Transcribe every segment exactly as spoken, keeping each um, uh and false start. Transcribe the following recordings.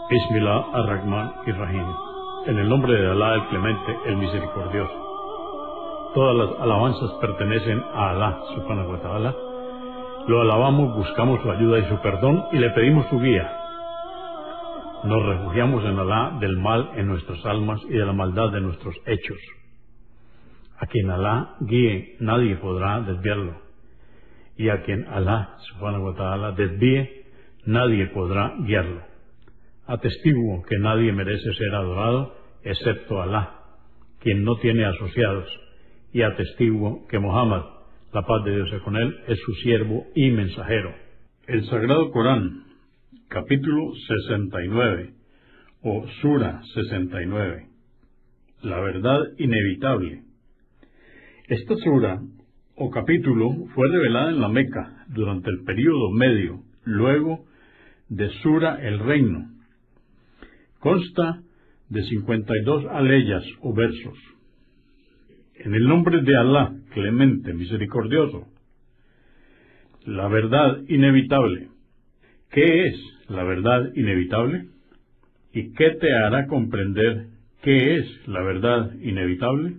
Bismillah ar-Rahman ir-Rahim. En el nombre de Alá, el Clemente, el Misericordioso. Todas las alabanzas pertenecen a Alá, subhanahu wa ta'ala. Lo alabamos, buscamos su ayuda y su perdón y le pedimos su guía. Nos refugiamos en Alá del mal en nuestras almas y de la maldad de nuestros hechos. A quien Alá guíe, nadie podrá desviarlo. Y a quien Alá, subhanahu wa ta'ala, desvíe, nadie podrá guiarlo. Atestiguo que nadie merece ser adorado excepto Alá, quien no tiene asociados, y atestiguo que Muhammad, la paz de Dios sea con él, es su siervo y mensajero. El Sagrado Corán, capítulo sesenta y nueve, o Sura sesenta y nueve, la verdad inevitable. Esta sura, o capítulo, fue revelada en la Meca durante el período medio, luego de Sura el Reino. Consta de cincuenta y dos aleyas o versos. En el nombre de Alá, Clemente, Misericordioso. La verdad inevitable. ¿Qué es la verdad inevitable? ¿Y qué te hará comprender qué es la verdad inevitable?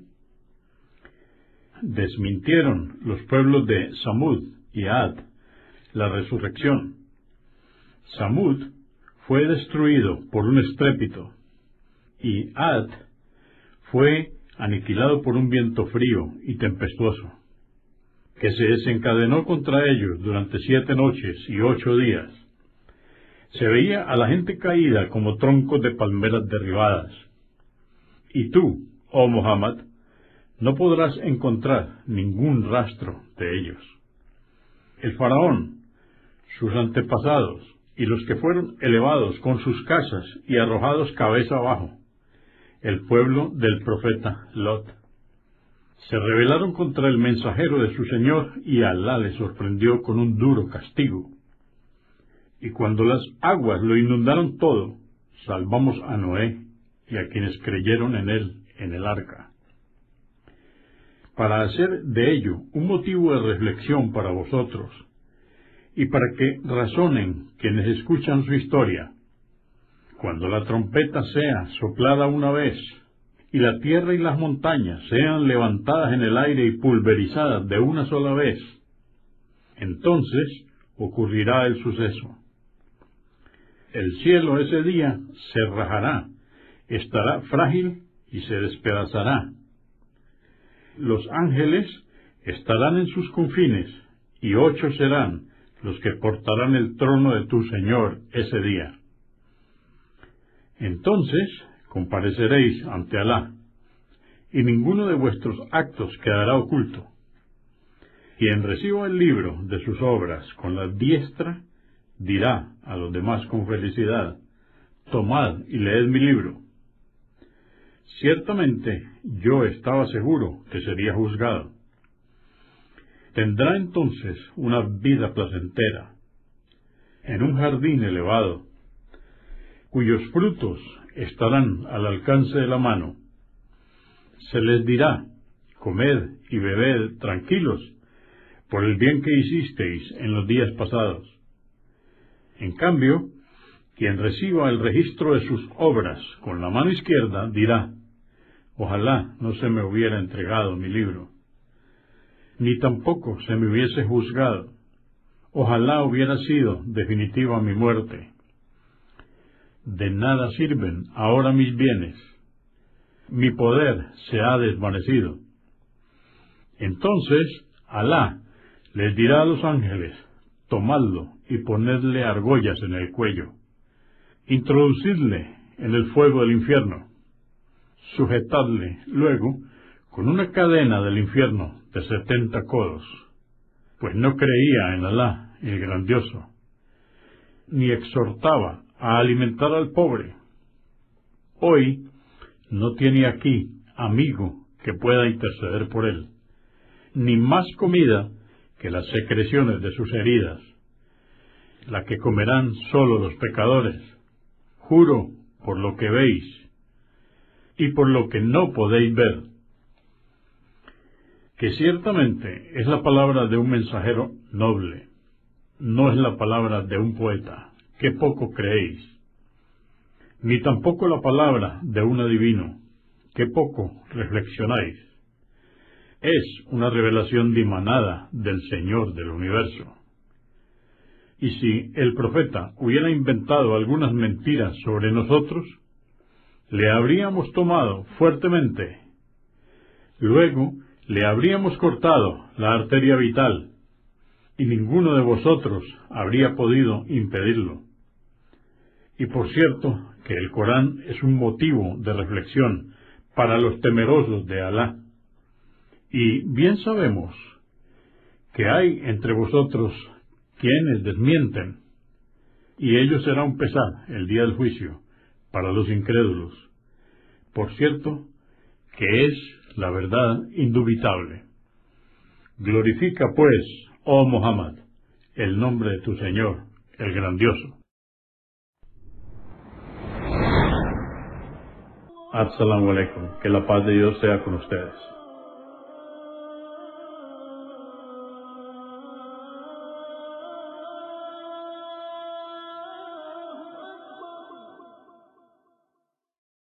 Desmintieron los pueblos de Samud y Ad la resurrección. Samud fue destruido por un estrépito, y Ad fue aniquilado por un viento frío y tempestuoso, que se desencadenó contra ellos durante siete noches y ocho días. Se veía a la gente caída como troncos de palmeras derribadas. Y tú, oh Muhammad, no podrás encontrar ningún rastro de ellos. El faraón, sus antepasados, y los que fueron elevados con sus casas y arrojados cabeza abajo, el pueblo del profeta Lot, se rebelaron contra el mensajero de su Señor, y Alá les sorprendió con un duro castigo. Y cuando las aguas lo inundaron todo, salvamos a Noé y a quienes creyeron en él en el arca, para hacer de ello un motivo de reflexión para vosotros, y para que razonen quienes escuchan su historia. Cuando la trompeta sea soplada una vez, y la tierra y las montañas sean levantadas en el aire y pulverizadas de una sola vez, entonces ocurrirá el suceso. El cielo ese día se rajará, estará frágil y se despedazará. Los ángeles estarán en sus confines, y ocho serán los que portarán el trono de tu Señor ese día. Entonces compareceréis ante Alá, y ninguno de vuestros actos quedará oculto. Quien reciba el libro de sus obras con la diestra, dirá a los demás con felicidad: tomad y leed mi libro. Ciertamente yo estaba seguro que sería juzgado. Tendrá entonces una vida placentera, en un jardín elevado, cuyos frutos estarán al alcance de la mano. Se les dirá: comed y bebed tranquilos, por el bien que hicisteis en los días pasados. En cambio, quien reciba el registro de sus obras con la mano izquierda dirá: ojalá no se me hubiera entregado mi libro, ni tampoco se me hubiese juzgado. Ojalá hubiera sido definitiva mi muerte. De nada sirven ahora mis bienes. Mi poder se ha desvanecido. Entonces Alá les dirá a los ángeles: tomadlo y ponedle argollas en el cuello. Introducidle en el fuego del infierno. Sujetadle luego con una cadena del infierno de setenta codos, pues no creía en Alá, el grandioso, ni exhortaba a alimentar al pobre. Hoy no tiene aquí amigo que pueda interceder por él, ni más comida que las secreciones de sus heridas, la que comerán solo los pecadores. Juro por lo que veis y por lo que no podéis ver, que ciertamente es la palabra de un mensajero noble, no es la palabra de un poeta, que poco creéis. ni tampoco la palabra de un adivino, que poco reflexionáis. Es una revelación dimanada del Señor del universo. Y si el profeta hubiera inventado algunas mentiras sobre nosotros, le habríamos tomado fuertemente. Luego le habríamos cortado la arteria vital, y ninguno de vosotros habría podido impedirlo. Y por cierto que el Corán es un motivo de reflexión para los temerosos de Alá. Y bien sabemos que hay entre vosotros quienes desmienten, y ello será un pesar el día del juicio para los incrédulos. Por cierto que es la verdad indubitable. Glorifica pues, oh Muhammad, el nombre de tu Señor, el grandioso. Assalamu alaikum, que la paz de Dios sea con ustedes.